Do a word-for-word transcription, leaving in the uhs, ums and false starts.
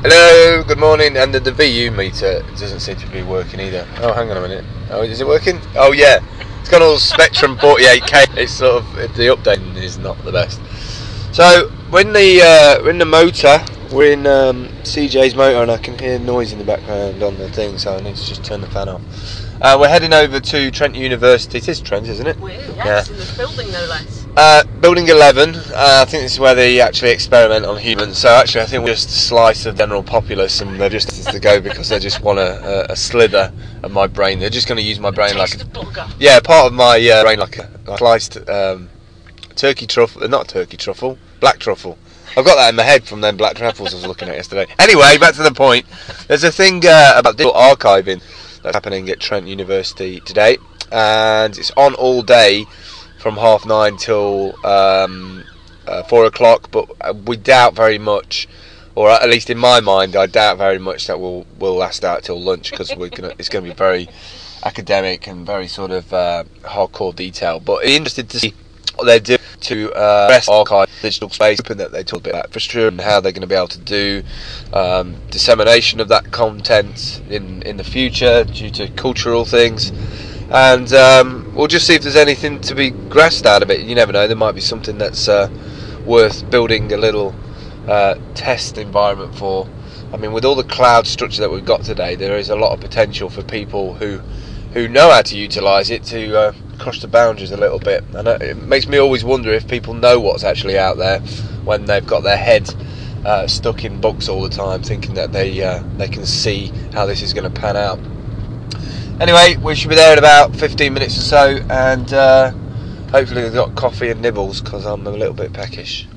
Hello, good morning. And the, the V U meter doesn't seem to be working either. Oh, hang on a minute. Oh, is it working? Oh, yeah. It's got all Spectrum forty-eight K. It's sort of, the updating is not the best. So, we're in the, uh, we're in the motor. We're in um, C J's motor, and I can hear noise in the background on the thing, so I need to just turn the fan off. Uh, we're heading over to Trent University. It is Trent, isn't it? We're, yes, yeah. In this building, no less. Uh, building eleven, uh, I think this is where they actually experiment on humans. So actually I think we're just a slice of general populace, and they're just to go because they just want a, a, a slither of my brain. They're just going to use my brain like a, yeah, part of my uh, brain like a, a sliced um, turkey truffle, not turkey truffle, black truffle. I've got that in my head from them black truffles I was looking at yesterday. Anyway, back to the point. There's a thing uh, about digital archiving that's happening at Trent University today, and it's on all day from half nine till um, uh, four o'clock. But we doubt very much, or at least in my mind, I doubt very much that we'll will last out till lunch, because we're gonna it's going to be very academic and very sort of uh, hardcore detail. But interested to see what they do to uh, rest archive digital space, and that they talk a bit about infrastructure and how they're going to be able to do um, dissemination of that content in in the future due to cultural things. And um, we'll just see if there's anything to be grasped out of it. You never know, there might be something that's uh, worth building a little uh, test environment for. I mean, with all the cloud structure that we've got today, there is a lot of potential for people who who know how to utilise it to uh, cross the boundaries a little bit. And it makes me always wonder if people know what's actually out there when they've got their head uh, stuck in books all the time, thinking that they uh, they can see how this is going to pan out. Anyway, we should be there in about fifteen minutes or so, and uh, hopefully we've got coffee and nibbles, because I'm a little bit peckish.